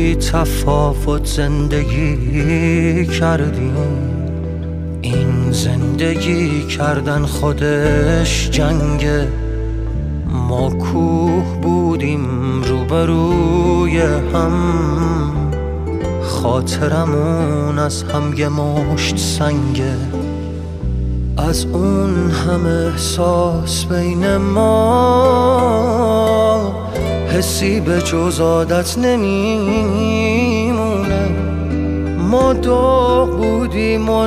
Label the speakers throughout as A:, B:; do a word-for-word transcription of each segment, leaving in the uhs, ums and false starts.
A: بی تفاوت زندگی کردیم. این زندگی کردن خودش جنگه. ما کوه بودیم روبروی هم، خاطرمون از هم یه مشت سنگه. از اون همه احساس بین ما حسی به جز عادت نمیمونه. ما داغ بودیم و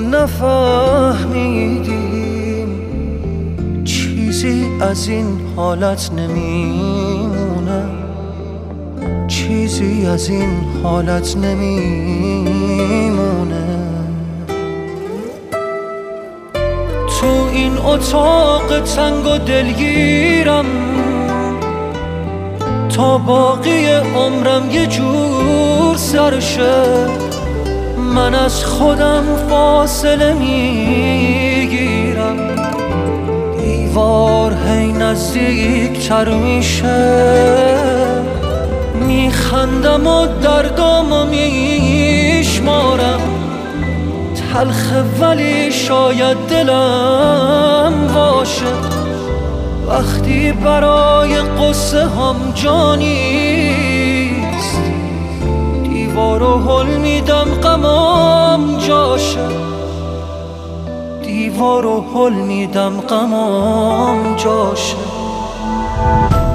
A: نفهمیدیم چیزی از این حالت نمیمونه. چیزی از این حالت نمیمونه. تو این اتاق تنگ و دلگیرم، تا باقی عمرم یه جور سرشه. من از خودم فاصله میگیرم، دیوار هی نزدیک تر میشه. میخندم و دردامو میشمارم، تلخه ولی شاید دلم باشه. وقتی برای قصه هم جا نیست، دیوارو هل میدم غمام جاشه. دیوارو هل میدم غمام جاشه.